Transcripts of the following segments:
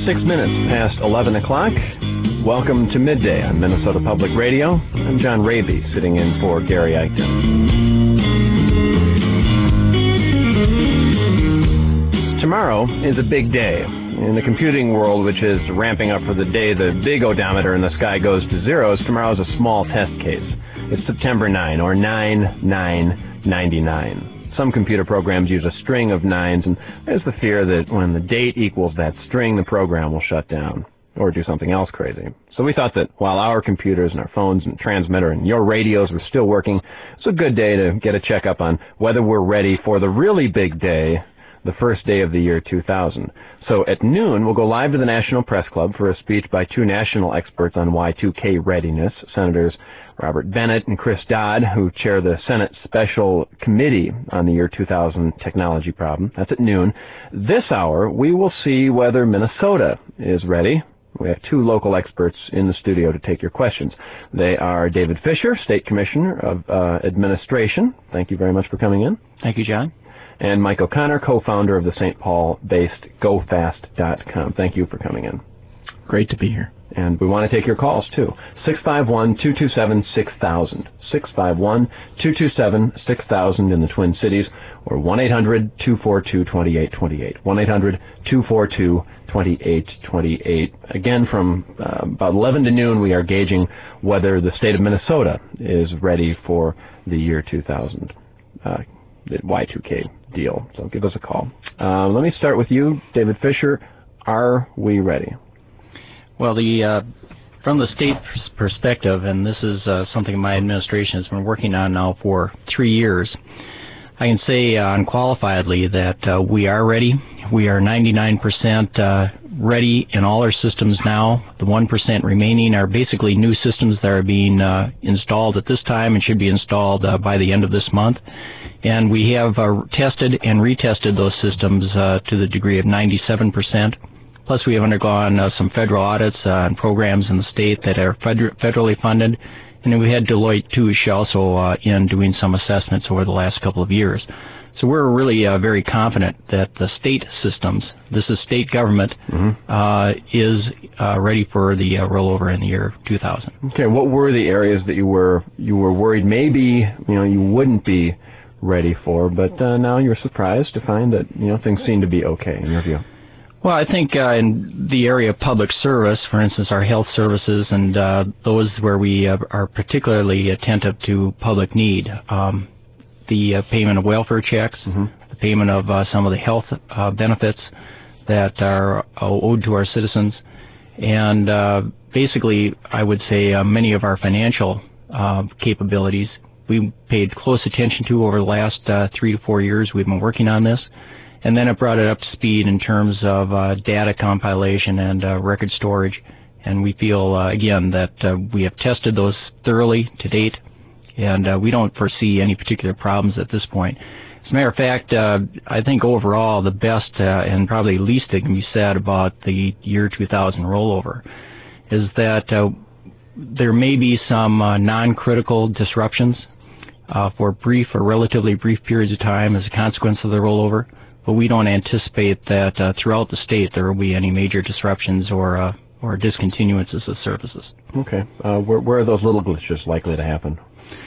6 minutes past 11 o'clock. Welcome to Midday on Minnesota Public Radio. I'm John Raby, sitting in for Gary Eichten. Tomorrow is a big day. In the computing world, which is ramping up for the day the big odometer in the sky goes to zeros, tomorrow is a small test case. It's September 9, or 9/9/99. Some computer programs use a string of nines, and there's the fear that when the date equals that string, the program will shut down or do something else crazy. So we thought that while our computers and our phones and transmitter and your radios were still working, it's a good day to get a checkup on whether we're ready for the really big day, the first day of the year 2000. So at noon, we'll go live to the National Press Club for a speech by two national experts on Y2K readiness, Senators Robert Bennett and Chris Dodd, who chair the Senate Special Committee on the year 2000 technology problem. That's at noon. This hour, we will see whether Minnesota is ready. We have two local experts in the studio to take your questions. They are David Fisher, State Commissioner of Administration. Thank you very much for coming in. Thank you, John. And Mike O'Connor, co-founder of the St. Paul-based GoFast.com. Thank you for coming in. Great to be here. And we want to take your calls, too. 651-227-6000. 651-227-6000 in the Twin Cities, or 1-800-242-2828. 1-800-242-2828. Again, from about 11 to noon, we are gauging whether the state of Minnesota is ready for the year 2000, the Y2K deal. So give us a call. Let me start with you, David Fisher. Are we ready? Well, from the state perspective, and this is something my administration has been working on now for 3 years, I can say unqualifiedly that we are ready. We are 99% ready in all our systems now. The 1% remaining are basically new systems that are being installed at this time and should be installed by the end of this month. And we have tested and retested those systems to the degree of 97%. Plus, we have undergone some federal audits on programs in the state that are federally funded. And then we had Deloitte Touche also in doing some assessments over the last couple of years. So we're really very confident that the state systems, this is state government, is ready for the rollover in the year 2000. Okay, what were the areas that you were worried maybe you wouldn't be ready for, but now you're surprised to find that things seem to be okay in your view? Well, I think in the area of public service, for instance, our health services and those where we are particularly attentive to public need, the payment of welfare checks, the payment of some of the health benefits that are owed to our citizens, and basically, I would say many of our financial capabilities we paid close attention to over the last 3 to 4 years. We've been working on this. And then it brought it up to speed in terms of data compilation and record storage. And we feel, again, that we have tested those thoroughly to date, and we don't foresee any particular problems at this point. As a matter of fact, I think overall the best and probably least that can be said about the year 2000 rollover is that there may be some non-critical disruptions for brief or relatively brief periods of time as a consequence of the rollover. But we don't anticipate that throughout the state there will be any major disruptions or discontinuances of services. Okay. Where are those little glitches likely to happen?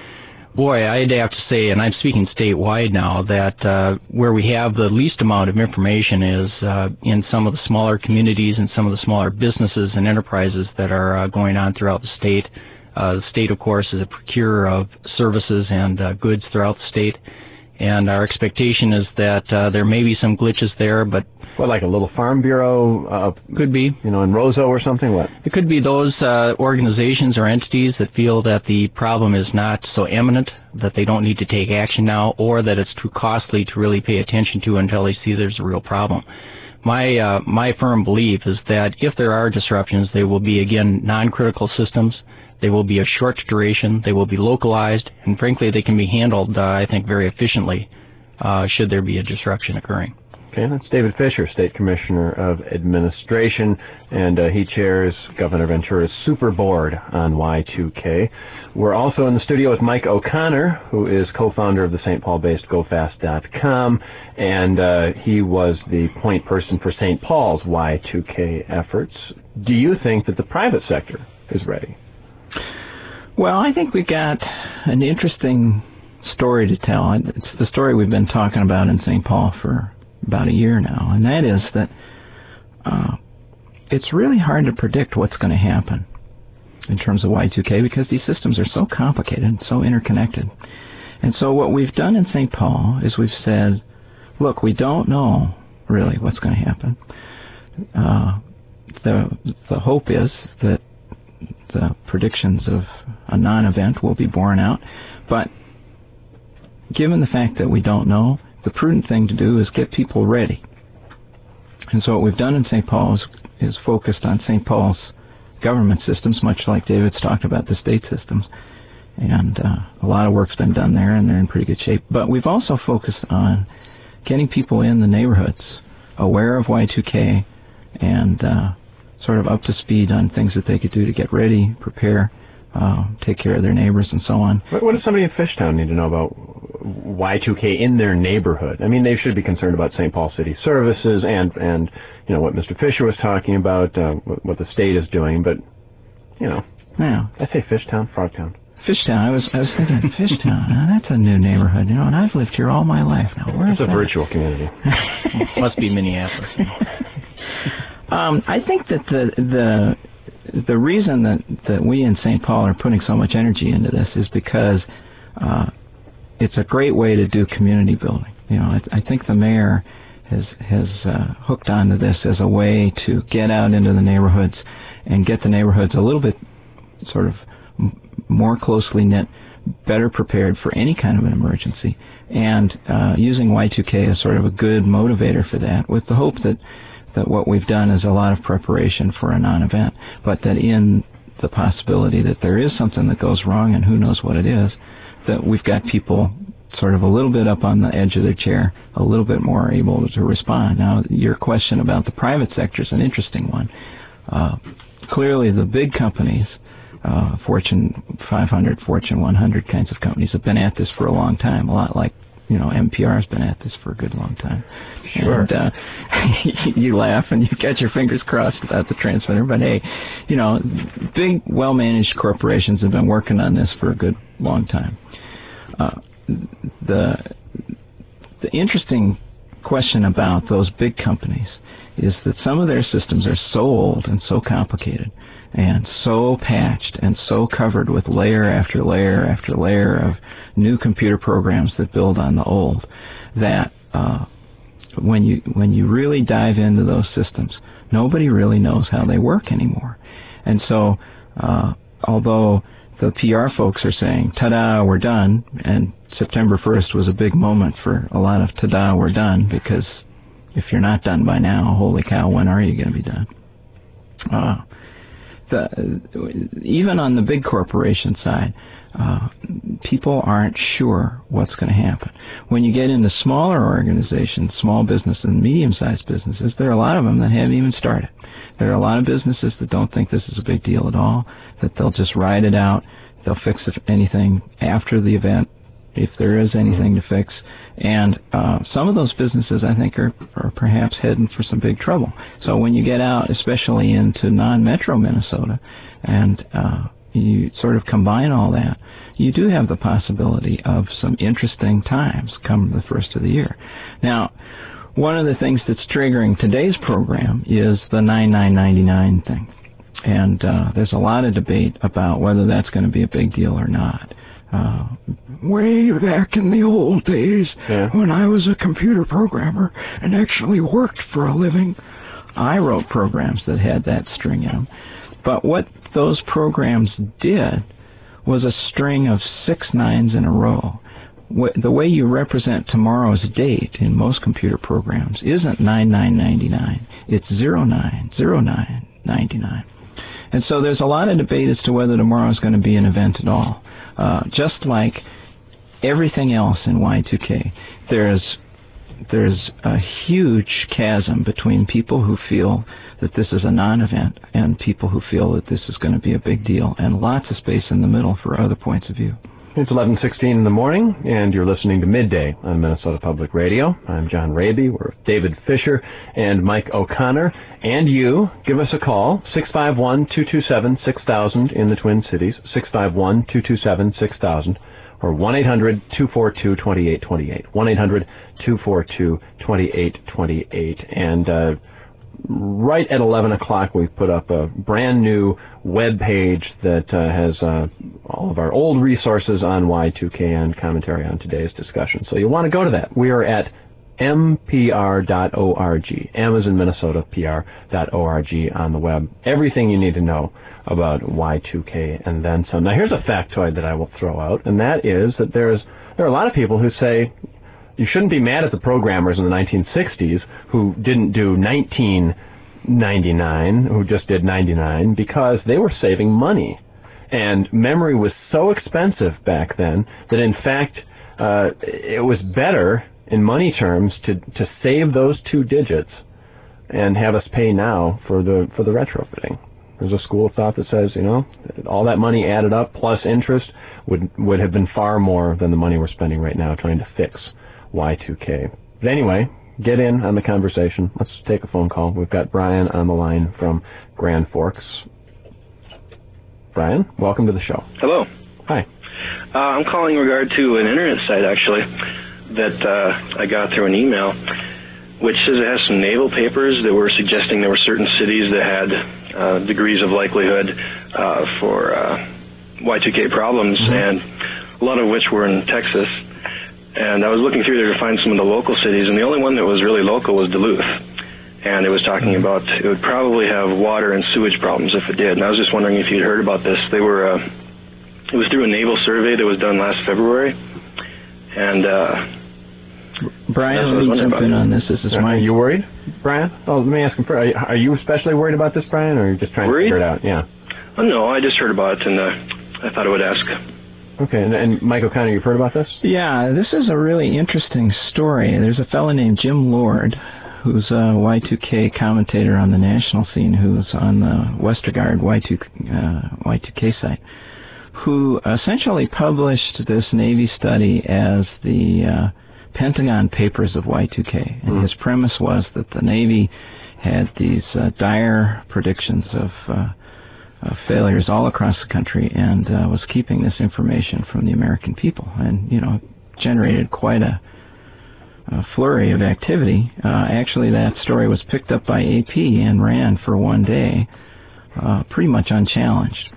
Boy, I'd have to say, and I'm speaking statewide now, that where we have the least amount of information is in some of the smaller communities and some of the smaller businesses and enterprises that are going on throughout the state. The state, of course, is a procurer of services and goods throughout the state. And our expectation is that there may be some glitches there, but... What, like a little farm bureau? Could be. In Roseau or something? What? It could be those organizations or entities that feel that the problem is not so imminent, that they don't need to take action now, or that it's too costly to really pay attention to until they see there's a real problem. My firm belief is that if there are disruptions, they will be, again, non-critical systems. They will be of short duration, they will be localized, and frankly, they can be handled, I think, very efficiently should there be a disruption occurring. Okay, that's David Fisher, State Commissioner of Administration, and he chairs Governor Ventura's Super Board on Y2K. We're also in the studio with Mike O'Connor, who is co-founder of the St. Paul-based GoFast.com, and he was the point person for St. Paul's Y2K efforts. Do you think that the private sector is ready? Well, I think we got an interesting story to tell. It's the story we've been talking about in St. Paul for about a year now, and that is that it's really hard to predict what's going to happen in terms of Y2K because these systems are so complicated and so interconnected. And so what we've done in St. Paul is we've said, look, we don't know really what's going to happen. The hope is that the predictions of a non-event will be borne out, but given the fact that we don't know, the prudent thing to do is get people ready. And so what we've done in St. Paul is focused on St. Paul's government systems, much like David's talked about the state systems. And a lot of work's been done there, and they're in pretty good shape. But we've also focused on getting people in the neighborhoods aware of Y2K and sort of up to speed on things that they could do to get ready, prepare, take care of their neighbors, and so on. What does somebody in Fishtown need to know about Y2K in their neighborhood? I mean, they should be concerned about St. Paul City Services and you know what Mr. Fisher was talking about, what the state is doing. But yeah, I say Fishtown, Frogtown. Fishtown. I was thinking Fishtown. That's a new neighborhood, you know. And I've lived here all my life now. Where's it's a that? Virtual community. Must be Minneapolis. I think that the reason that we in St. Paul are putting so much energy into this is because it's a great way to do community building. You know, I think the mayor has hooked onto this as a way to get out into the neighborhoods and get the neighborhoods a little bit sort of more closely knit, better prepared for any kind of an emergency, and using Y2K as sort of a good motivator for that, with the hope that what we've done is a lot of preparation for a non-event, but that in the possibility that there is something that goes wrong, and who knows what it is, that we've got people sort of a little bit up on the edge of their chair, a little bit more able to respond. Now, your question about the private sector is an interesting one. Clearly, the big companies, Fortune 500, Fortune 100 kinds of companies, have been at this for a long time, a lot like, you know, NPR's been at this for a good long time. Sure. And you laugh and you got your fingers crossed about the transmitter, but hey, you know, big, well-managed corporations have been working on this for a good long time. The interesting question about those big companies is that some of their systems are so old and so complicated and so patched and so covered with layer after layer after layer of new computer programs that build on the old, that when you really dive into those systems, nobody really knows how they work anymore. And so, although the PR folks are saying, ta-da, we're done, and September 1st was a big moment for a lot of ta-da, we're done, because if you're not done by now, holy cow, when are you going to be done? Even on the big corporation side, people aren't sure what's going to happen. When you get into smaller organizations, small business and medium-sized businesses, there are a lot of them that haven't even started. There are a lot of businesses that don't think this is a big deal at all, that they'll just ride it out. They'll fix anything after the event, if there is anything to fix. And some of those businesses, I think, are perhaps heading for some big trouble. So when you get out, especially into non-metro Minnesota, and you sort of combine all that, you do have the possibility of some interesting times come the first of the year. Now, one of the things that's triggering today's program is the 9999 thing. And there's a lot of debate about whether that's going to be a big deal or not. Way back in the old days, when I was a computer programmer and actually worked for a living, I wrote programs that had that string in them. But what those programs did was a string of 6 nines in a row. The way you represent tomorrow's date in most computer programs isn't 9999. It's 090999. And so there's a lot of debate as to whether tomorrow is going to be an event at all. Just like everything else in Y2K, there's there's a huge chasm between people who feel that this is a non-event and people who feel that this is going to be a big deal, and lots of space in the middle for other points of view. It's 11:16 in the morning, and you're listening to Midday on Minnesota Public Radio. I'm John Raby. We're with David Fisher and Mike O'Connor. And you, give us a call, 651-227-6000 in the Twin Cities, 651-227-6000, or 1-800-242-2828, 1-800-242-2828. And right at 11 o'clock, we've put up a brand new web page that has all of our old resources on Y2K and commentary on today's discussion. So you'll want to go to that. We are at mpr.org, M as in Minnesota, pr.org on the web. Everything you need to know about Y2K and then some. Now here's a factoid that I will throw out, and that is that there are a lot of people who say you shouldn't be mad at the programmers in the 1960s who didn't do 1999, who just did 99, because they were saving money. And memory was so expensive back then that, in fact, it was better in money terms to save those 2 digits and have us pay now for the retrofitting. There's a school of thought that says, all that money added up plus interest would have been far more than the money we're spending right now trying to fix Y2K. But anyway, get in on the conversation. Let's take a phone call. We've got Brian on the line from Grand Forks. Brian, welcome to the show. Hello. Hi. I'm calling in regard to an internet site, actually, that I got through an email, which says it has some naval papers that were suggesting there were certain cities that had degrees of likelihood for Y2K problems, and a lot of which were in Texas. And I was looking through there to find some of the local cities, and the only one that was really local was Duluth. And it was talking about it would probably have water and sewage problems if it did. And I was just wondering if you'd heard about this. They were, it was through a naval survey that was done last February. And Brian, let me jump in on this. This is Mike. Are you worried, Brian? Oh, let me ask him first. Are you especially worried about this, Brian, or are you just trying to figure it out? Yeah. Oh, no, I just heard about it, and I thought I would ask. Okay, and Mike O'Connor, you've heard about this? Yeah, this is a really interesting story. There's a fellow named Jim Lord, who's a Y2K commentator on the national scene, who's on the Westergaard Y2K site, who essentially published this Navy study as the Pentagon Papers of Y2K. And his premise was that the Navy had these dire predictions of failures all across the country, and was keeping this information from the American people, and generated quite a flurry of activity. Actually, that story was picked up by AP and ran for one day, pretty much unchallenged.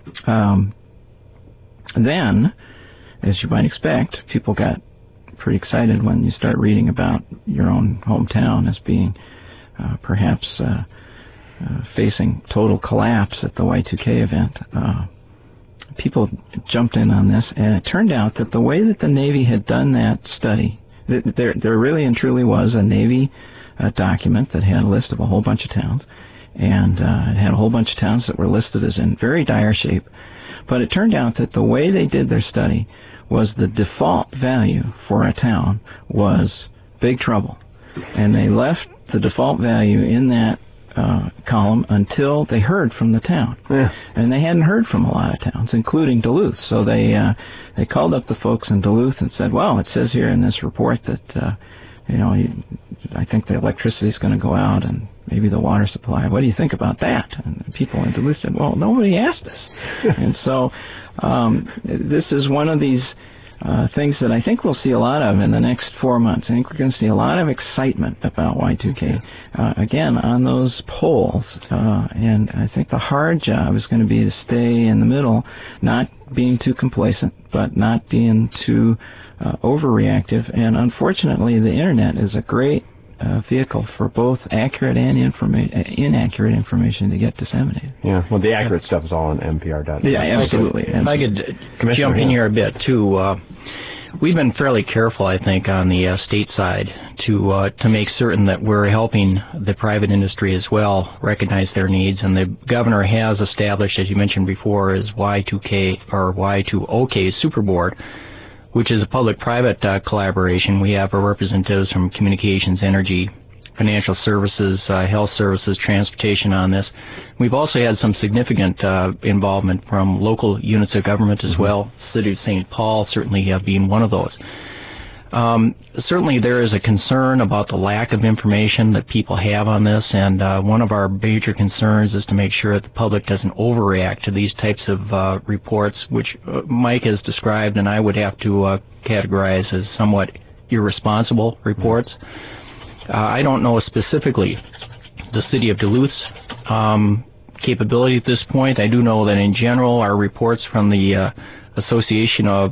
Then, as you might expect, people got pretty excited when you start reading about your own hometown as being perhaps facing total collapse at the Y2K event. People jumped in on this, and it turned out that the way that the Navy had done that study, there really and truly was a Navy document that had a list of a whole bunch of towns, and it had a whole bunch of towns that were listed as in very dire shape. But it turned out that the way they did their study was the default value for a town was big trouble, and they left the default value in that column until they heard from the town. Yeah. And they hadn't heard from a lot of towns, including Duluth. So they called up the folks in Duluth and said, well, it says here in this report that, I think the electricity is going to go out and maybe the water supply. What do you think about that? And the people in Duluth said, well, nobody asked us. And so this is one of these things that I think we'll see a lot of in the next 4 months. I think we're going to see a lot of excitement about Y2K, again, on those polls. And I think the hard job is going to be to stay in the middle, not being too complacent, but not being too overreactive. And unfortunately, the Internet is a great vehicle for both accurate and inaccurate information to get disseminated. Yeah, well, the accurate stuff is all on NPR.org. Yeah, absolutely. If I could jump in here a bit, too. We've been fairly careful, I think, on the state side to make certain that we're helping the private industry as well recognize their needs. And the governor has established, as you mentioned before, his Y2K or Y2OK Super Board, which is a public-private collaboration. We have our representatives from communications, energy, financial services, health services, transportation on this. We've also had some significant involvement from local units of government as well, City of St. Paul certainly being one of those. Certainly there is a concern about the lack of information that people have on this, and one of our major concerns is to make sure that the public doesn't overreact to these types of reports, which Mike has described and I would have to categorize as somewhat irresponsible reports. I don't know specifically the City of Duluth's capability at this point. I do know that in general our reports from the Association of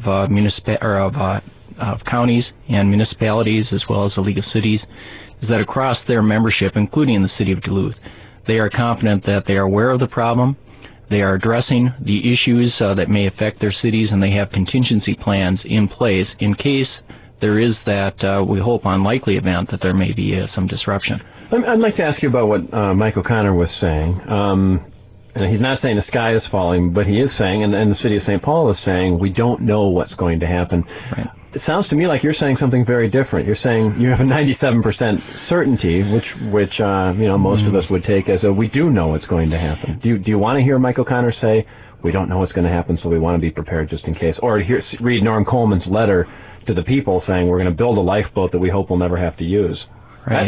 Counties and Municipalities, as well as the League of Cities, is that across their membership, including the City of Duluth, they are confident that they are aware of the problem, they are addressing the issues that may affect their cities, and they have contingency plans in place in case there is that, we hope, unlikely event that there may be some disruption. I'd like to ask you about what Mike O'Connor was saying. And he's not saying the sky is falling, but he is saying, and the City of St. Paul is saying, we don't know what's going to happen. Right. It sounds to me like you're saying something very different. You're saying you have a 97% certainty, which most of us would take as a we do know what's going to happen. Do you want to hear Mike O'Connor say we don't know what's going to happen, so we want to be prepared just in case, or read Norm Coleman's letter to the people saying we're going to build a lifeboat that we hope we'll never have to use? Right.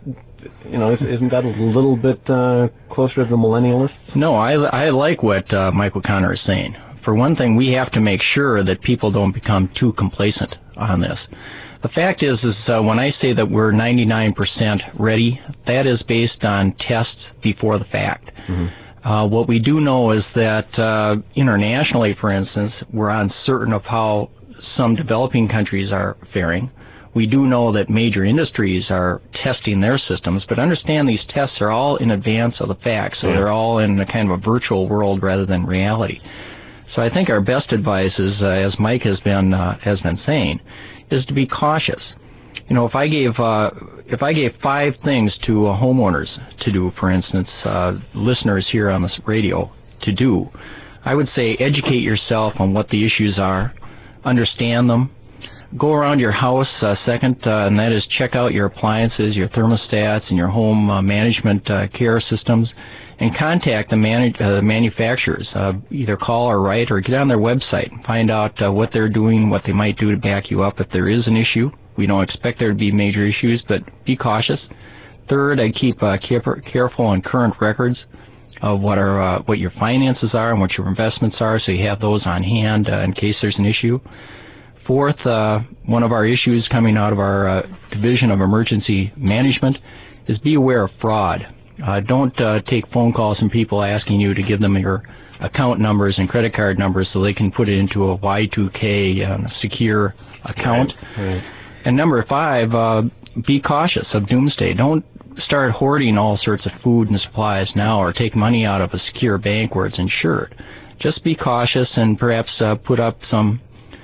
Isn't that a little bit closer to the millennialists? No, I like what Mike O'Connor is saying. For one thing, we have to make sure that people don't become too complacent on this. The fact is when I say that we're 99% ready, that is based on tests before the fact. Mm-hmm. What we do know is that internationally, for instance, we're uncertain of how some developing countries are faring. We do know that major industries are testing their systems, but understand these tests are all in advance of the fact, so they're all in a kind of a virtual world rather than reality. So I think our best advice is, as Mike has been saying, is to be cautious. If I gave 5 things to homeowners to do, for instance, listeners here on this radio to do, I would say educate yourself on what the issues are, understand them. Go around your house, second, and that is check out your appliances, your thermostats, and your home management care systems, and contact the manufacturers. Either call or write or get on their website and find out what they're doing, what they might do to back you up if there is an issue. We don't expect there to be major issues, but be cautious. Third, I keep careful and current records of what your finances are and what your investments are, so you have those on hand in case there's an issue. Fourth, one of our issues coming out of our Division of Emergency Management is be aware of fraud. Don't take phone calls from people asking you to give them your account numbers and credit card numbers so they can put it into a Y2K secure account. Right. And number 5, be cautious of doomsday. Don't start hoarding all sorts of food and supplies now or take money out of a secure bank where it's insured. Just be cautious and perhaps put up some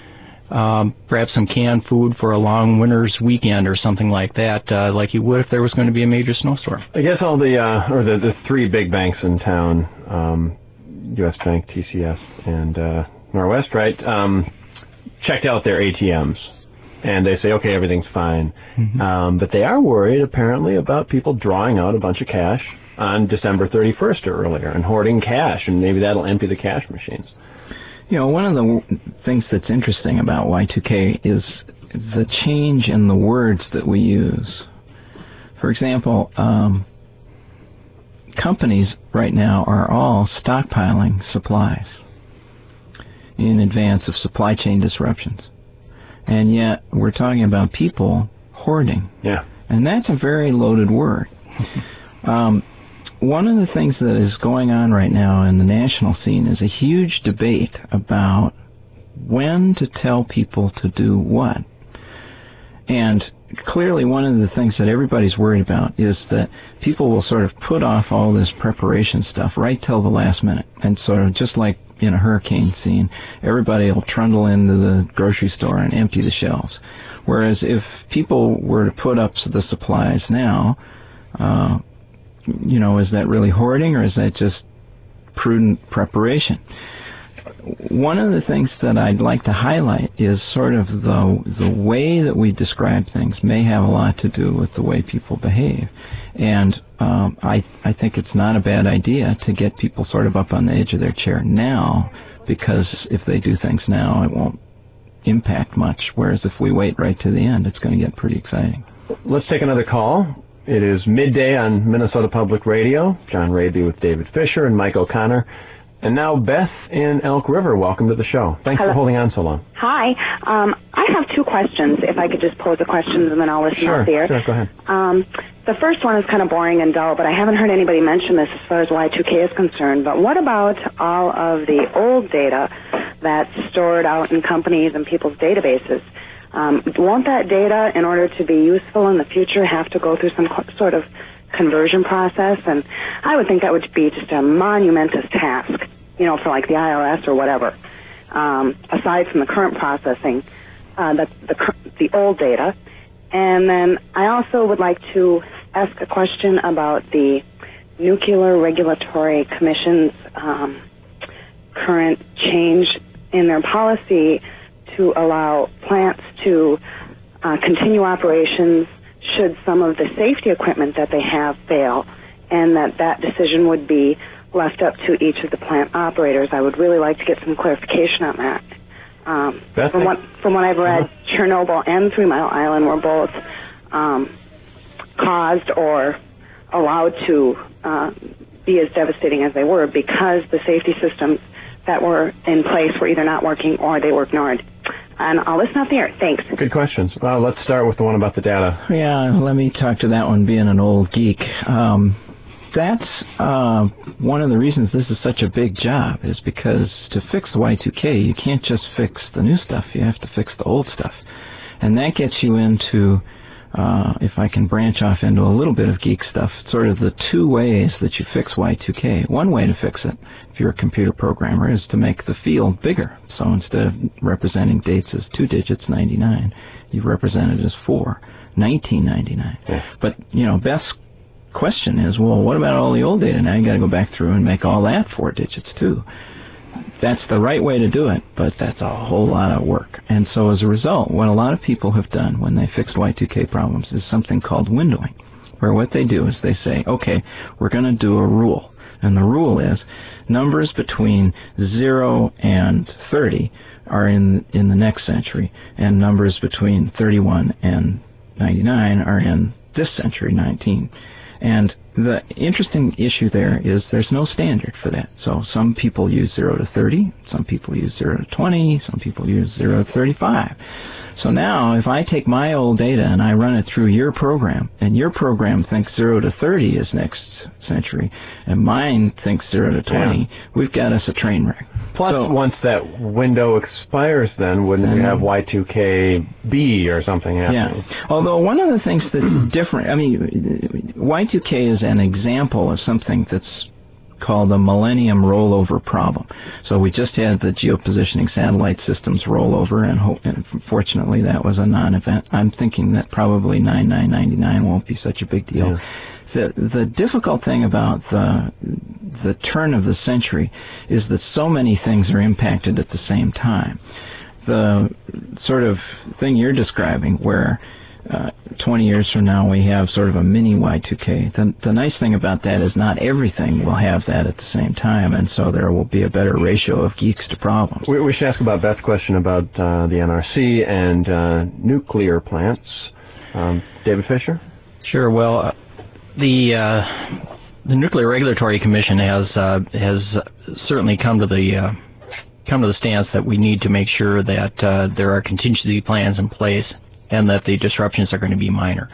canned food for a long winter's weekend or something like that, like you would if there was going to be a major snowstorm. I guess all the 3 big banks in town, U.S. Bank, TCF, and Norwest, right, checked out their ATMs. And they say, okay, everything's fine. Mm-hmm. But they are worried, apparently, about people drawing out a bunch of cash on December 31st or earlier and hoarding cash, and maybe that'll empty the cash machines. One of the things that's interesting about Y2K is the change in the words that we use. For example, companies right now are all stockpiling supplies in advance of supply chain disruptions. And yet we're talking about people hoarding. Yeah. And that's a very loaded word. One of the things that is going on right now in the national scene is a huge debate about when to tell people to do what. And clearly one of the things that everybody's worried about is that people will sort of put off all this preparation stuff right till the last minute. And sort of just like in a hurricane scene, everybody will trundle into the grocery store and empty the shelves. Whereas if people were to put up the supplies now, is that really hoarding or is that just prudent preparation? one of the things that I'd like to highlight is sort of the way that we describe things may have a lot to do with the way people behave. And I think it's not a bad idea to get people sort of up on the edge of their chair now, because if they do things now, it won't impact much, whereas if we wait right to the end, it's going to get pretty exciting. Let's take another call. It is midday on Minnesota Public Radio. John Raby with David Fisher and Mike O'Connor. And now Beth in Elk River. Welcome to the show. Thanks for holding on so long. Hi. I have two questions, if I could just pose the questions and then I'll listen off the air. Sure, go ahead. The first one is kind of boring and dull, but I haven't heard anybody mention this as far as Y2K is concerned. But what about all of the old data that's stored out in companies and people's databases? Won't that data, in order to be useful in the future, have to go through some sort of conversion process? And I would think that would be just a monumentous task, for like the IRS or whatever. Aside from the current processing, that's the old data. And then I also would like to ask a question about the Nuclear Regulatory Commission's current change in their policy to allow plants to continue operations should some of the safety equipment that they have fail, and that decision would be left up to each of the plant operators. I would really like to get some clarification on that. From what I've read, Chernobyl and 3 Mile Island were both caused or allowed to be as devastating as they were because the safety systems that were in place were either not working or they were ignored. And I'll listen off the air. Thanks. Good questions. Well, let's start with the one about the data. Yeah, let me talk to that one, being an old geek. That's one of the reasons this is such a big job, is because to fix the Y2K, you can't just fix the new stuff. You have to fix the old stuff. And that gets you into, if I can branch off into a little bit of geek stuff, sort of the two ways that you fix Y2K. One way to fix it, if you're a computer programmer, is to make the field bigger. So instead of representing dates as 2 digits, 99, you represent it as 4, 1999. Yeah. But, Beth's question is, well, what about all the old data? Now you got to go back through and make all that 4 digits too. That's the right way to do it, but that's a whole lot of work. And so as a result, what a lot of people have done when they fix Y2K problems is something called windowing, where what they do is they say, okay, we're going to do a rule. And the rule is numbers between 0 and 30 are in the next century, and numbers between 31 and 99 are in this century, 19. And the interesting issue there is there's no standard for that. So some people use 0 to 30, some people use 0 to 20, some people use 0 to 35. So now if I take my old data and I run it through your program, and your program thinks 0 to 30 is next century, and mine thinks 0 to 20, we've got us a train wreck. Plus, once that window expires, then wouldn't we have Y2KB or something happening? Yeah. Although one of the things that's different, Y2K is an example of something that's called the Millennium Rollover Problem. So we just had the geopositioning satellite systems rollover, and fortunately that was a non-event. I'm thinking that probably 9999 won't be such a big deal. Yeah. The difficult thing about the turn of the century is that so many things are impacted at the same time. The sort of thing you're describing, where 20 years from now we have sort of a mini Y2K. The nice thing about that is not everything will have that at the same time, and so there will be a better ratio of geeks to problems. We should ask about Beth's question about the NRC and nuclear plants. David Fisher? Sure. Well, the Nuclear Regulatory Commission has certainly come to the stance that we need to make sure that there are contingency plans in place and that the disruptions are going to be minor.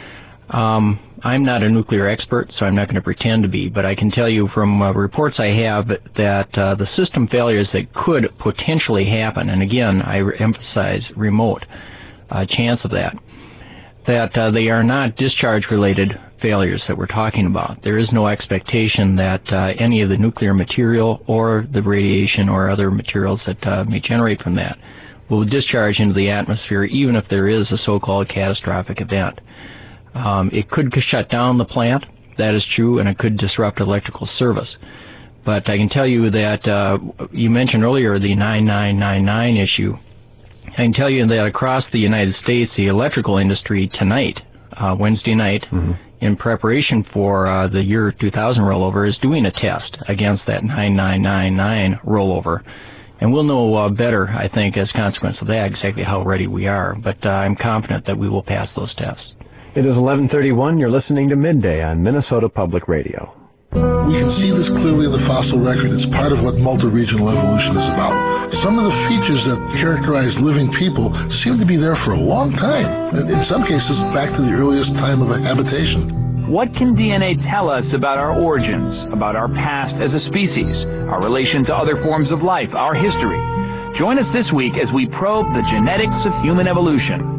I'm not a nuclear expert, so I'm not going to pretend to be, but I can tell you from reports I have that the system failures that could potentially happen, and again, I emphasize remote chance of that they are not discharge-related failures that we're talking about. There is no expectation that any of the nuclear material or the radiation or other materials that may generate from that will discharge into the atmosphere, even if there is a so-called catastrophic event. It could shut down the plant, that is true, and it could disrupt electrical service. But I can tell you that you mentioned earlier the 9999 issue. I can tell you that across the United States, the electrical industry tonight, Wednesday night, in preparation for the year 2000 rollover, is doing a test against that 9999 rollover. And we'll know better, I think, as a consequence of that, exactly how ready we are. But I'm confident that we will pass those tests. It is 11:31. You're listening to Midday on Minnesota Public Radio. We can see this clearly in the fossil record. It's part of what multi-regional evolution is about. Some of the features that characterize living people seem to be there for a long time, and in some cases back to the earliest time of a habitation. What can DNA tell us about our origins, about our past as a species, our relation to other forms of life, our history? Join us this week as we probe the genetics of human evolution.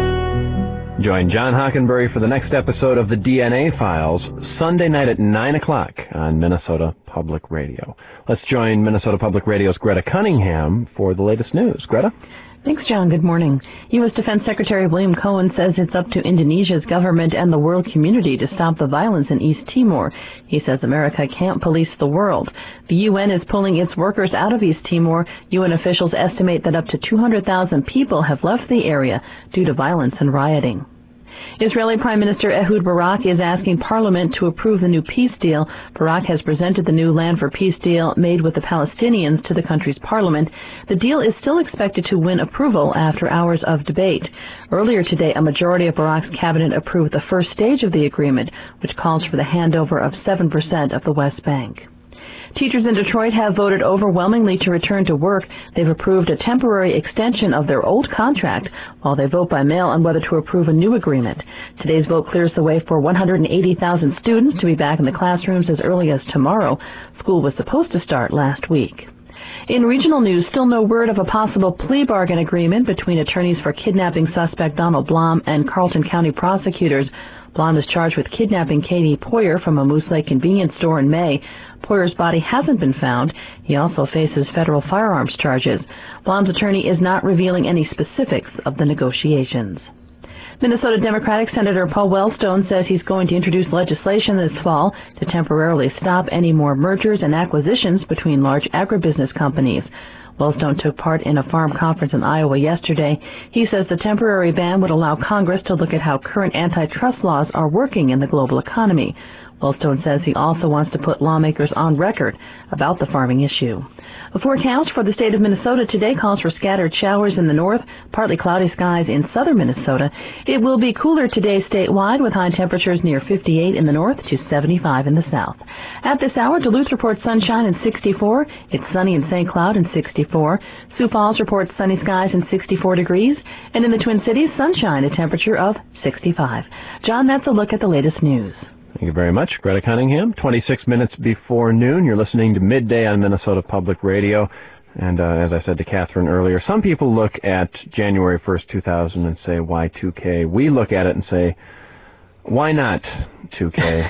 Join John Hockenberry for the next episode of the DNA Files, Sunday night at 9 o'clock on Minnesota Public Radio. Let's join Minnesota Public Radio's Greta Cunningham for the latest news. Greta? Thanks, John. Good morning. U.S. Defense Secretary William Cohen says it's up to Indonesia's government and the world community to stop the violence in East Timor. He says America can't police the world. The UN is pulling its workers out of East Timor. UN officials estimate that up to 200,000 people have left the area due to violence and rioting. Israeli Prime Minister Ehud Barak is asking Parliament to approve the new peace deal. Barak has presented the new Land for Peace deal made with the Palestinians to the country's parliament. The deal is still expected to win approval after hours of debate. Earlier today, a majority of Barak's cabinet approved the first stage of the agreement, which calls for the handover of 7% of the West Bank. Teachers in Detroit have voted overwhelmingly to return to work. They've approved a temporary extension of their old contract while they vote by mail on whether to approve a new agreement. Today's vote clears the way for 180,000 students to be back in the classrooms as early as tomorrow. School was supposed to start last week. In regional news, still no word of a possible plea bargain agreement between attorneys for kidnapping suspect Donald Blom and Carlton County prosecutors. Blom is charged with kidnapping Katie Poyer from a Moose Lake convenience store in May. Poyer's body hasn't been found. He also faces federal firearms charges. Blom's attorney is not revealing any specifics of the negotiations. Minnesota Democratic Senator Paul Wellstone says he's going to introduce legislation this fall to temporarily stop any more mergers and acquisitions between large agribusiness companies. Wellstone took part in a farm conference in Iowa yesterday. He says the temporary ban would allow Congress to look at how current antitrust laws are working in the global economy. Wellstone says he also wants to put lawmakers on record about the farming issue. The forecast for the state of Minnesota today calls for scattered showers in the north, partly cloudy skies in southern Minnesota. It will be cooler today statewide with high temperatures near 58 in the north to 75 in the south. At this hour, Duluth reports sunshine and 64. It's sunny in St. Cloud and 64. Sioux Falls reports sunny skies and 64 degrees. And in the Twin Cities, sunshine, a temperature of 65. John, that's a look at the latest news. Thank you very much, Greta Cunningham. 26 minutes before noon, you're listening to Midday on Minnesota Public Radio. And as I said to Catherine earlier, some people look at January 1st, 2000 and say, why 2K? We look at it and say, why not 2K?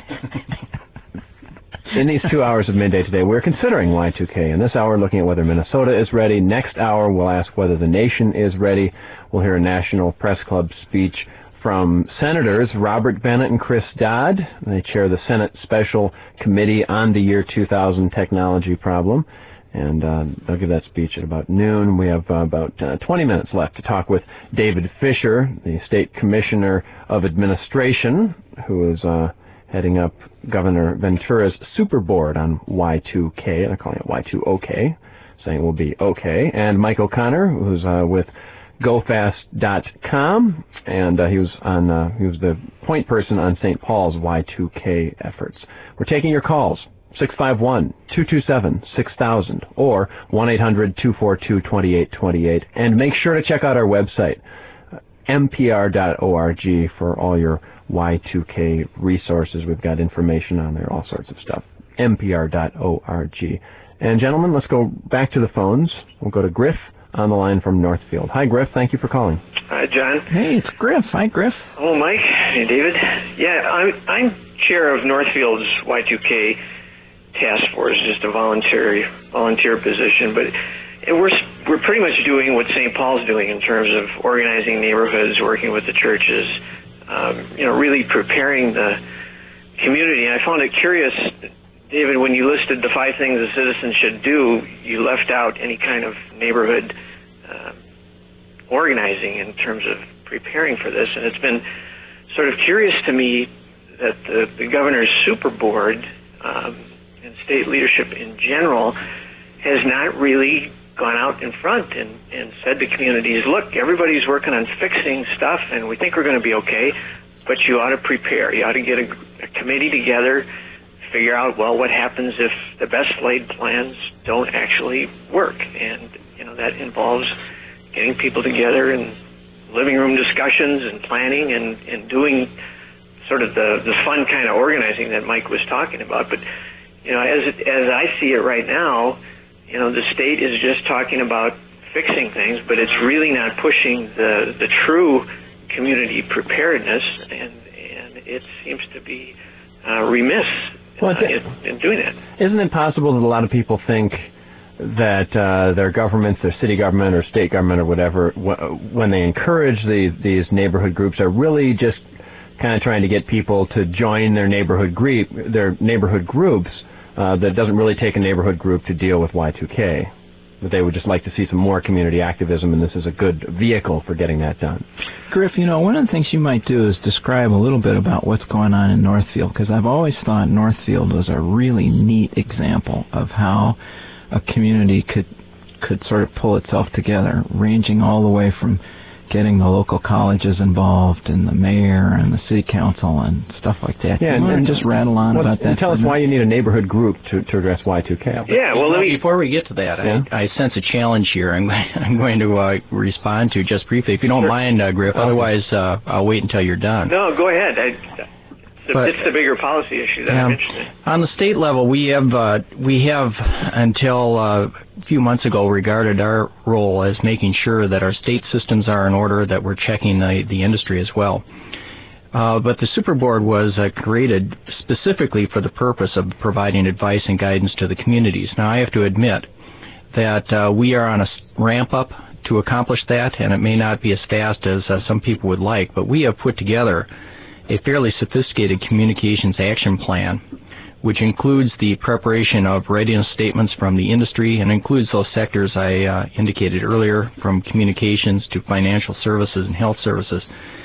In these 2 hours of Midday today, we're considering Y2K. In this hour, looking at whether Minnesota is ready. Next hour, we'll ask whether the nation is ready. We'll hear a National Press Club speech from Senators Robert Bennett and Chris Dodd. They chair the Senate Special Committee on the Year 2000 Technology Problem. And they'll give that speech at about noon. We have about 20 minutes left to talk with David Fisher, the State Commissioner of Administration, who is heading up Governor Ventura's Super Board on Y2K. They're calling it Y2OK, saying it will be okay. And Mike O'Connor, who's with GoFast.com, and he was the point person on St. Paul's Y2K efforts. We're taking your calls, 651-227-6000 or 1-800-242-2828, and make sure to check out our website, mpr.org, for all your Y2K resources. We've got information on there, all sorts of stuff, mpr.org. And gentlemen, let's go back to the phones. We'll go to Griff on the line from Northfield. Hi, Griff. Thank you for calling. Hi, John. Hey, it's Griff. Hi, Griff. Hello, Mike. Hey, David. Yeah, I'm chair of Northfield's Y2K task force, just a volunteer position, but we're pretty much doing what St. Paul's doing in terms of organizing neighborhoods, working with the churches, really preparing the community. And I found it curious David, when you listed the 5 things a citizen should do, you left out any kind of neighborhood organizing in terms of preparing for this. And it's been sort of curious to me that the governor's super board and state leadership in general has not really gone out in front and said to communities, look, everybody's working on fixing stuff and we think we're going to be okay, but you ought to prepare. You ought to get a committee together, figure out, well, what happens if the best laid plans don't actually work? And, that involves getting people together and living room discussions and planning and doing sort of the fun kind of organizing that Mike was talking about. But, as I see it right now, the state is just talking about fixing things, but it's really not pushing the true community preparedness, and it seems to be remiss in doing that. Isn't it possible that a lot of people think that their governments, their city government or state government or whatever, when they encourage these neighborhood groups, are really just kind of trying to get people to join their neighborhood groups that doesn't really take a neighborhood group to deal with Y2K? But they would just like to see some more community activism, and this is a good vehicle for getting that done. Griff, one of the things you might do is describe a little bit about what's going on in Northfield, because I've always thought Northfield was a really neat example of how a community could sort of pull itself together, ranging all the way from getting the local colleges involved and the mayor and the city council and stuff like that. Yeah, and just rattle on about that. Tell us why you need a neighborhood group to address Y2K. Yeah, well, before we get to that, I sense a challenge here. I'm going to respond to just briefly, if you don't mind, Griff. Otherwise, I'll wait until you're done. No, go ahead. It's the bigger policy issue that I'm interested in. On the state level, we have until a few months ago regarded our role as making sure that our state systems are in order, that we're checking the industry as well. But the Super Board was created specifically for the purpose of providing advice and guidance to the communities. Now, I have to admit that we are on a ramp up to accomplish that, and it may not be as fast as some people would like, but we have put together a fairly sophisticated communications action plan, which includes the preparation of readiness statements from the industry and includes those sectors I indicated earlier, from communications to financial services and health services.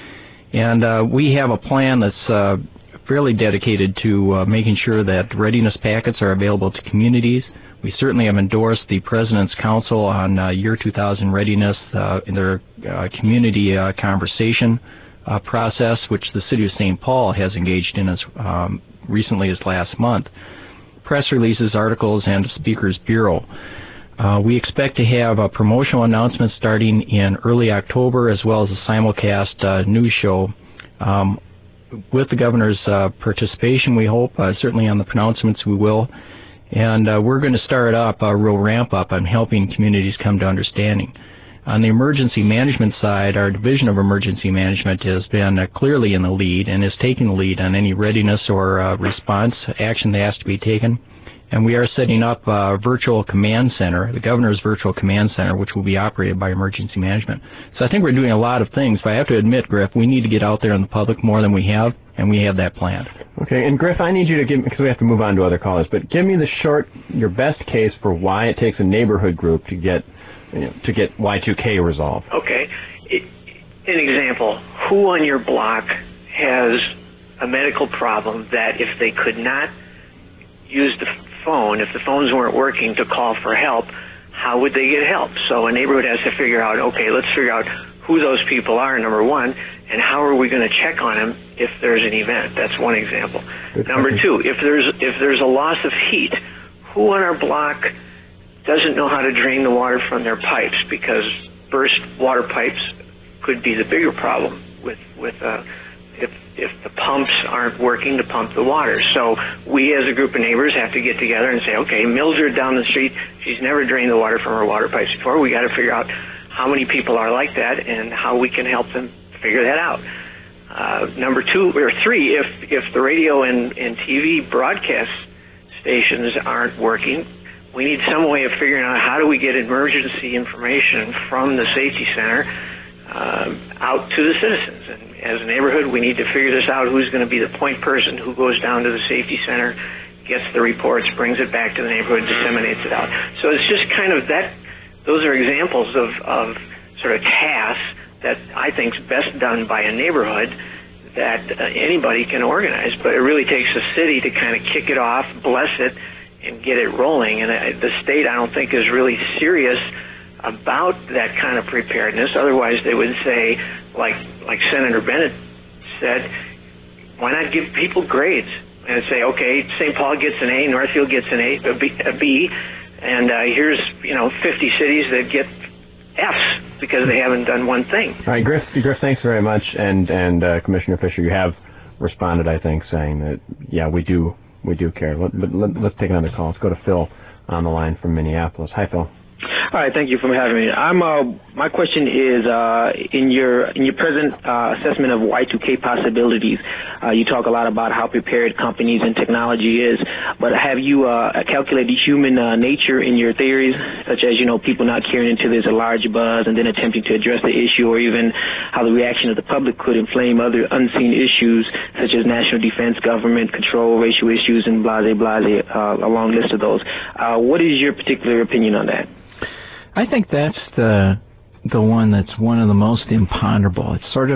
And we have a plan that's fairly dedicated to making sure that readiness packets are available to communities. We certainly have endorsed the President's Council on Year 2000 Readiness in their community conversation process, which the City of St. Paul has engaged in as recently as last month. Press releases, articles, and a speakers bureau. We expect to have a promotional announcement starting in early October, as well as a simulcast news show with the governor's participation, we hope. Certainly on the pronouncements we will. And we're going to start up a real ramp up on helping communities come to understanding. On the emergency management side, our Division of Emergency Management has been clearly in the lead and is taking the lead on any readiness or response action that has to be taken. And we are setting up a virtual command center, the Governor's Virtual Command Center, which will be operated by Emergency Management. So I think we're doing a lot of things, but I have to admit, Griff, we need to get out there in the public more than we have, and we have that planned. Okay, and Griff, I need you to give me, because we have to move on to other callers, but give me your best case for why it takes a neighborhood group to get Y2K resolved. Okay. An example, who on your block has a medical problem that if they could not use the phone, if the phones weren't working to call for help, how would they get help? So a neighborhood has to figure out, okay, let's figure out who those people are, number one, and how are we going to check on them if there's an event. That's one example. Number two, if there's a loss of heat, who on our block doesn't know how to drain the water from their pipes, because burst water pipes could be the bigger problem if the pumps aren't working to pump the water. So we as a group of neighbors have to get together and say, okay, Mildred down the street, she's never drained the water from her water pipes before. We got to figure out how many people are like that and how we can help them figure that out. Number two or three, if the radio and TV broadcast stations aren't working, we need some way of figuring out how do we get emergency information from the safety center out to the citizens. And as a neighborhood, we need to figure this out, who's going to be the point person who goes down to the safety center, gets the reports, brings it back to the neighborhood, disseminates it out. So it's just kind of that. Those are examples of sort of tasks that I think is best done by a neighborhood that anybody can organize. But it really takes a city to kind of kick it off, bless it, and get it rolling. And the state, I don't think, is really serious about that kind of preparedness. Otherwise, they would say, like Senator Bennett said, why not give people grades? And say, okay, St. Paul gets an A, Northfield gets a B, and here's 50 cities that get Fs because they haven't done one thing. All right, Griff, thanks very much, and Commissioner Fisher, you have responded, I think, saying that we do care. Let's take another call. Let's go to Phil on the line from Minneapolis. Hi, Phil. All right, thank you for having me. My question is in your present assessment of Y2K possibilities. You talk a lot about how prepared companies and technology is, but have you calculated human nature in your theories, such as people not caring until there's a large buzz and then attempting to address the issue, or even how the reaction of the public could inflame other unseen issues such as national defense, government control, racial issues, and blase, a long list of those. What is your particular opinion on that? I think that's the one that's one of the most imponderable. It's sort of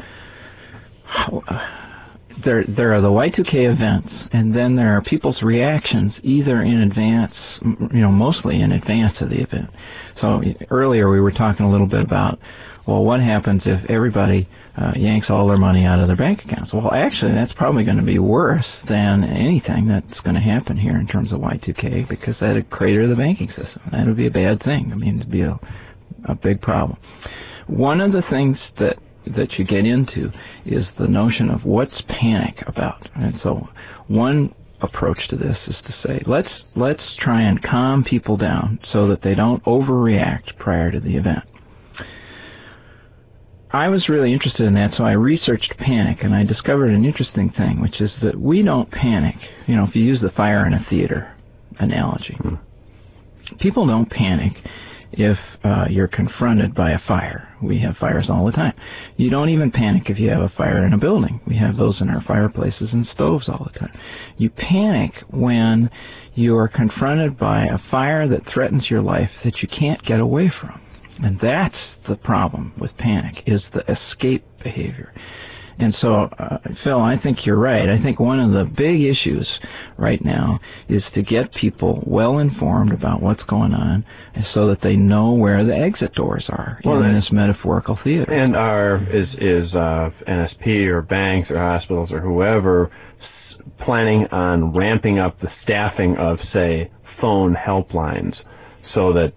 there are the Y2K events, and then there are people's reactions either in advance, mostly in advance of the event. So earlier we were talking a little bit about, well, what happens if everybody yanks all their money out of their bank accounts? Well, actually, that's probably going to be worse than anything that's going to happen here in terms of Y2K, because that would crater the banking system. That would be a bad thing. I mean, it would be a big problem. One of the things that you get into is the notion of what's panic about. And so one approach to this is to say, let's try and calm people down so that they don't overreact prior to the event. I was really interested in that, so I researched panic, and I discovered an interesting thing, which is that we don't panic. If you use the fire in a theater analogy, people don't panic if you're confronted by a fire. We have fires all the time. You don't even panic if you have a fire in a building. We have those in our fireplaces and stoves all the time. You panic when you are confronted by a fire that threatens your life that you can't get away from. And that's the problem with panic, is the escape behavior. And so, Phil, I think you're right. I think one of the big issues right now is to get people well informed about what's going on so that they know where the exit doors are in this metaphorical theater. And is NSP or banks or hospitals or whoever planning on ramping up the staffing of, say, phone helplines, so that,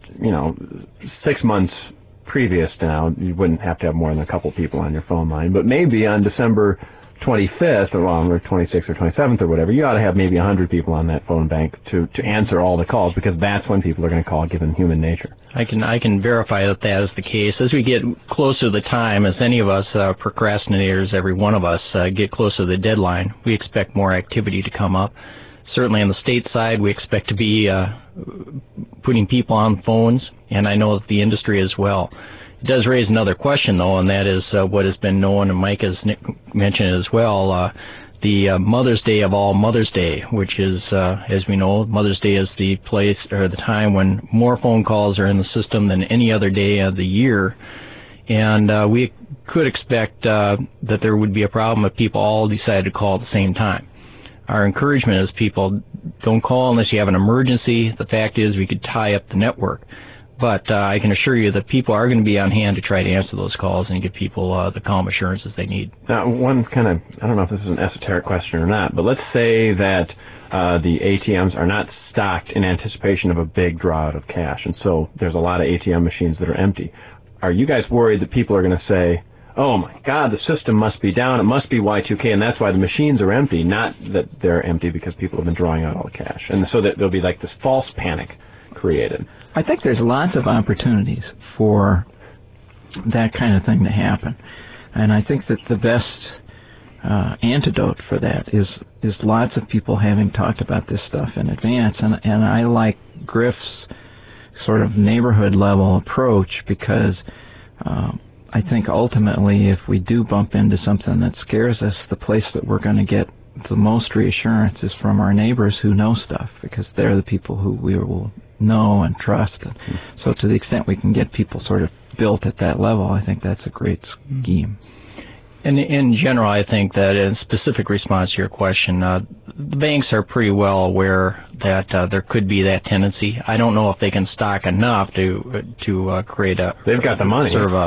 6 months previous to now, you wouldn't have to have more than a couple people on your phone line. But maybe on December 25th or 26th or 27th or whatever, you ought to have maybe 100 people on that phone bank to answer all the calls, because that's when people are going to call, given human nature. I can verify that is the case. As we get closer to the time, as any of us procrastinators, every one of us, get closer to the deadline, we expect more activity to come up. Certainly on the state side, we expect to be putting people on phones, and I know that the industry as well. It does raise another question, though, and that is what has been known, and Mike has mentioned as well, the Mother's Day of all Mother's Day, which is, as we know, Mother's Day is the place or the time when more phone calls are in the system than any other day of the year. And we could expect that there would be a problem if people all decided to call at the same time. Our encouragement is people don't call unless you have an emergency. The fact is we could tie up the network. But I can assure you that people are going to be on hand to try to answer those calls and give people the calm assurances they need. Now, one kind of, I don't know if this is an esoteric question or not, but let's say that the ATMs are not stocked in anticipation of a big draw out of cash, and so there's a lot of ATM machines that are empty. Are you guys worried that people are going to say, oh my God, the system must be down, it must be Y2K, and that's why the machines are empty, not that they're empty because people have been drawing out all the cash, and so that there'll be like this false panic created? I think there's lots of opportunities for that kind of thing to happen. And I think that the best antidote for that is lots of people having talked about this stuff in advance. And I like Griff's sort of neighborhood level approach, because I think ultimately if we do bump into something that scares us, the place that we're going to get the most reassurance is from our neighbors who know stuff, because they're the people who we will know and trust. And so to the extent we can get people sort of built at that level, I think that's a great scheme. And in general, I think that in specific response to your question, the banks are pretty well aware that there could be that tendency. I don't know if they can stock enough to create a. They've got the money. Serve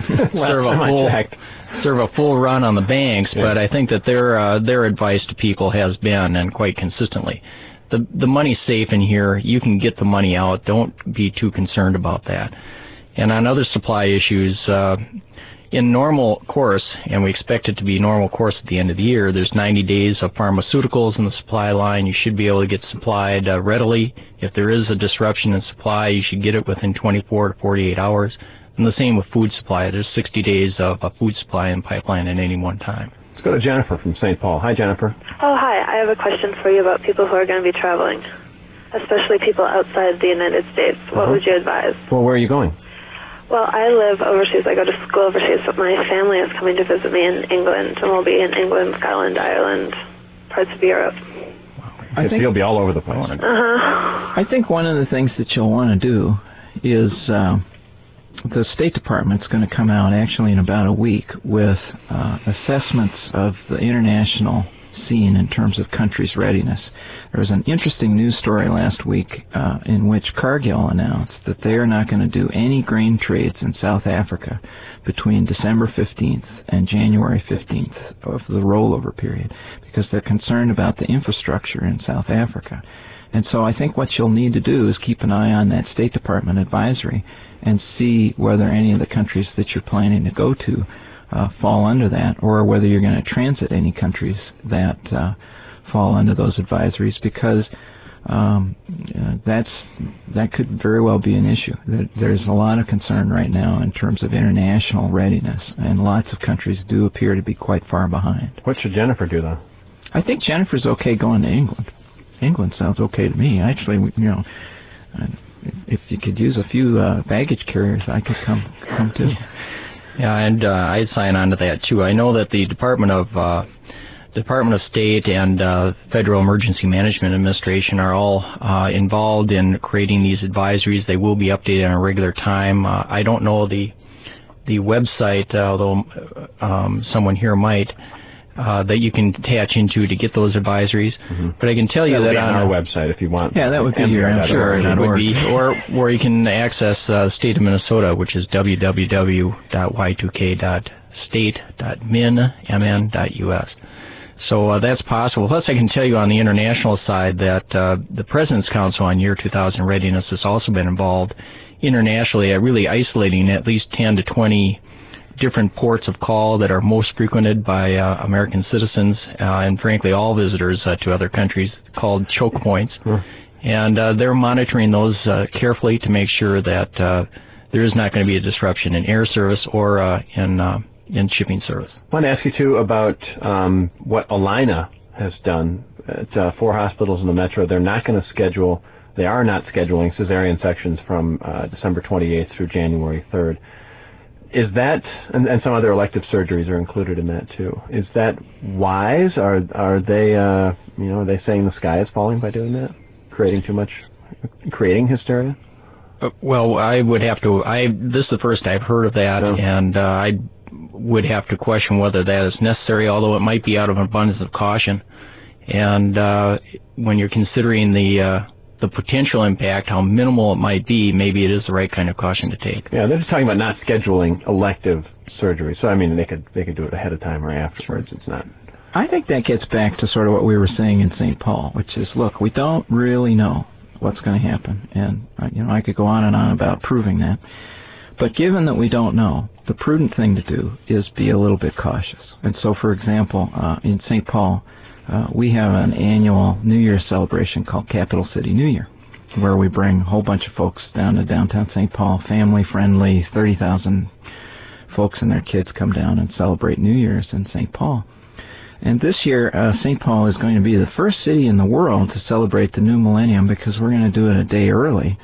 a full run on the banks, but I think that their advice to people has been, and quite consistently, the money's safe in here. You can get the money out. Don't be too concerned about that. And on other supply issues. In normal course, and we expect it to be normal course at the end of the year, there's 90 days of pharmaceuticals in the supply line. You should be able to get supplied readily. If there is a disruption in supply, you should get it within 24 to 48 hours. And the same with food supply. There's 60 days of a food supply in pipeline at any one time. Let's go to Jennifer from St. Paul. Hi, Jennifer. Oh, hi. I have a question for you about people who are going to be traveling, especially people outside the United States. What would you advise? Well, where are you going? Well, I live overseas. I go to school overseas, but my family is coming to visit me in England, and we'll be in England, Scotland, Ireland, parts of Europe. I think you'll be all over the place. I think one of the things that you'll want to do is the State Department's going to come out actually in about a week with assessments of the international scene in terms of countries' readiness. There was an interesting news story last week in which Cargill announced that they are not going to do any grain trades in South Africa between December 15th and January 15th of the rollover period because they're concerned about the infrastructure in South Africa. And so I think what you'll need to do is keep an eye on that State Department advisory and see whether any of the countries that you're planning to go to fall under that, or whether you're going to transit any countries that fall under those advisories, because that could very well be an issue. There's a lot of concern right now in terms of international readiness, and lots of countries do appear to be quite far behind. What should Jennifer do, though? I think Jennifer's okay going to England. England sounds okay to me. Actually, if you could use a few baggage carriers, I could come too. Yeah, and I'd sign on to that too. I know that the Department of State and Federal Emergency Management Administration are all involved in creating these advisories. They will be updated on a regular time. I don't know the website, although someone here might, that you can attach into to get those advisories. Mm-hmm. But I can tell you that on our website if you want. Yeah, that would be your sure, that would be, or you can access the state of Minnesota, which is www.y2k.state.min.us. So that's possible. Plus, I can tell you on the international side that the President's Council on Year 2000 Readiness has also been involved internationally at really isolating at least 10 to 20 different ports of call that are most frequented by American citizens and, frankly, all visitors to other countries, called choke points. And they're monitoring those carefully to make sure that there is not going to be a disruption in air service or in shipping service. I want to ask you, too, about what Allina has done at 4 hospitals in the metro. They are not scheduling cesarean sections from December 28th through January 3rd. Is that, and some other elective surgeries are included in that too. Is that wise? Are they, are they saying the sky is falling by doing that? Creating hysteria? Well, I would have to, this is the first I've heard of that, and I would have to question whether that is necessary, although it might be out of an abundance of caution. And when you're considering the potential impact, how minimal it might be, maybe it is the right kind of caution to take. Yeah, they're just talking about not scheduling elective surgery. So, I mean, they could do it ahead of time or afterwards. It's not. I think that gets back to sort of what we were saying in St. Paul, which is, look, we don't really know what's going to happen. And, I could go on and on about proving that. But given that we don't know, the prudent thing to do is be a little bit cautious. And so, for example, in St. Paul, we have an annual New Year's celebration called Capital City New Year, where we bring a whole bunch of folks down to downtown St. Paul, family-friendly, 30,000 folks and their kids come down and celebrate New Year's in St. Paul. And this year, St. Paul is going to be the first city in the world to celebrate the new millennium because we're going to do it a day early.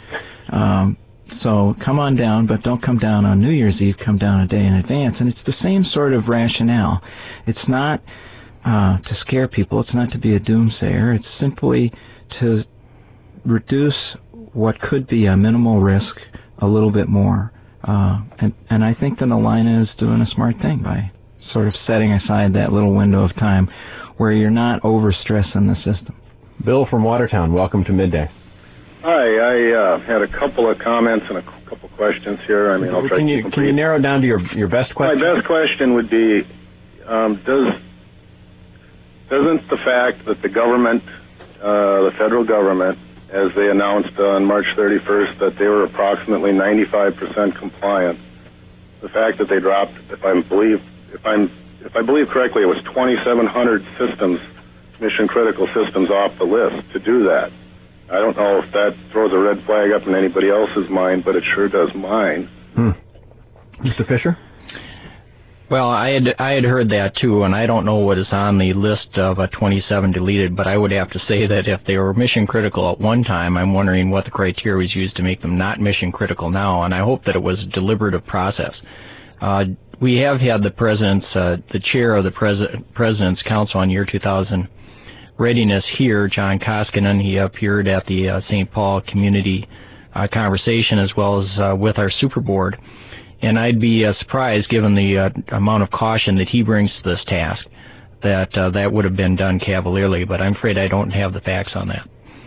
So come on down, but don't come down on New Year's Eve, come down a day in advance. And it's the same sort of rationale. It's not to scare people. It's not to be a doomsayer. It's simply to reduce what could be a minimal risk a little bit more. And I think that Allina is doing a smart thing by sort of setting aside that little window of time where you're not overstressing the system. Bill from Watertown, welcome to Midday. Hi, I had a couple of comments and a couple of questions here. I mean, I'll try can you narrow down to your best question? My best question would be, doesn't the fact that the government, the federal government, as they announced on March 31st that they were approximately 95% compliant, the fact that they dropped, if I believe correctly, it was 2,700 systems, mission critical systems, off the list to do that. I don't know if that throws a red flag up in anybody else's mind, but it sure does mine. Mr. Fisher? Well, I had heard that too, and I don't know what is on the list of 27 deleted, but I would have to say that if they were mission critical at one time, I'm wondering what the criteria was used to make them not mission critical now, and I hope that it was a deliberative process. We have had the chair of the President's Council on Year 2000 Readiness here, John Koskinen. He appeared at the St. Paul Community Conversation as well as with our Super Board. And I'd be surprised, given the amount of caution that he brings to this task, that that would have been done cavalierly. But I'm afraid I don't have the facts on that.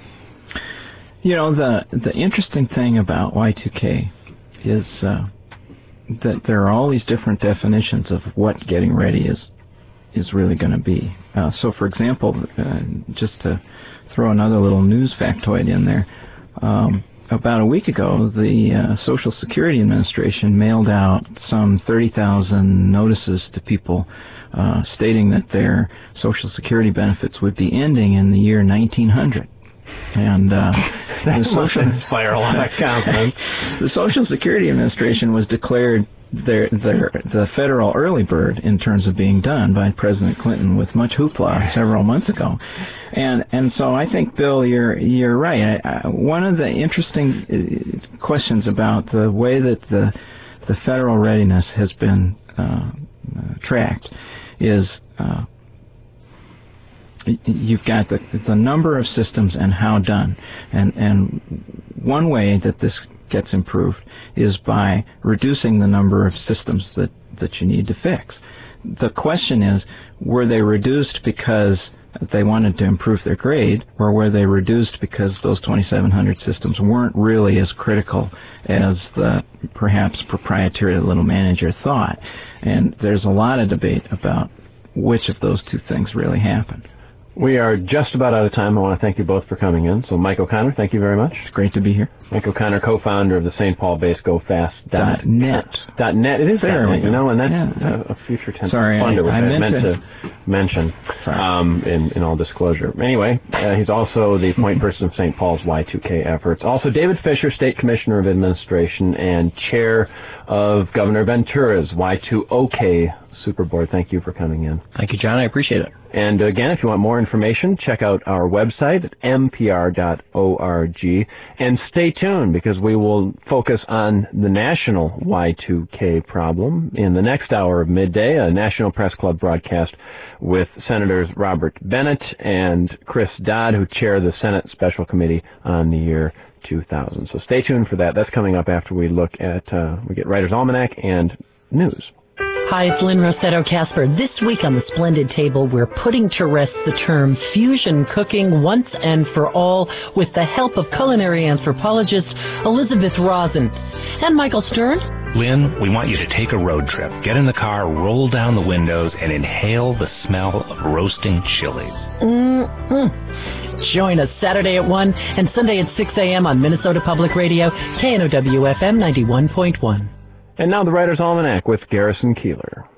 You know, the interesting thing about Y2K is that there are all these different definitions of what getting ready is really going to be. So, for example, just to throw another little news factoid in there, about a week ago, the Social Security Administration mailed out some 30,000 notices to people stating that their Social Security benefits would be ending in the year 1900. And that must inspire a lot of confidence. The Social Security Administration was declared the federal early bird in terms of being done by President Clinton with much hoopla several months ago, and so I think, Bill, you're right. One of the interesting questions about the way that the federal readiness has been tracked is you've got the number of systems and how done, and one way that this gets improved is by reducing the number of systems that you need to fix. The question is, were they reduced because they wanted to improve their grade, or were they reduced because those 2,700 systems weren't really as critical as the perhaps proprietary little manager thought? And there's a lot of debate about which of those two things really happened. We are just about out of time. I want to thank you both for coming in. So, Mike O'Connor, thank you very much. It's great to be here. Mike O'Connor, co-founder of the St. Paul-based GoFast.net. .net. It is there, .net, you know, and that's a future tense Sorry, which I meant to mention in all disclosure. Anyway, he's also the point person of St. Paul's Y2K efforts. Also, David Fisher, State Commissioner of Administration and Chair of Governor Ventura's Y2OK Super Board. Thank you for coming in. Thank you, John. I appreciate it. And again, if you want more information, check out our website at mpr.org. And stay tuned, because we will focus on the national Y2K problem in the next hour of Midday, a National Press Club broadcast with Senators Robert Bennett and Chris Dodd, who chair the Senate Special Committee on the year 2000. So stay tuned for that. That's coming up after we look at, we get Writer's Almanac and news. Hi, it's Lynn Rossetto Casper. This week on the Splendid Table, we're putting to rest the term fusion cooking once and for all with the help of culinary anthropologist Elizabeth Rosen and Michael Stern. Lynn, we want you to take a road trip. Get in the car, roll down the windows, and inhale the smell of roasting chilies. Join us Saturday at 1 and Sunday at 6 a.m. on Minnesota Public Radio, KNOW-FM 91.1. And now the Writer's Almanac with Garrison Keillor.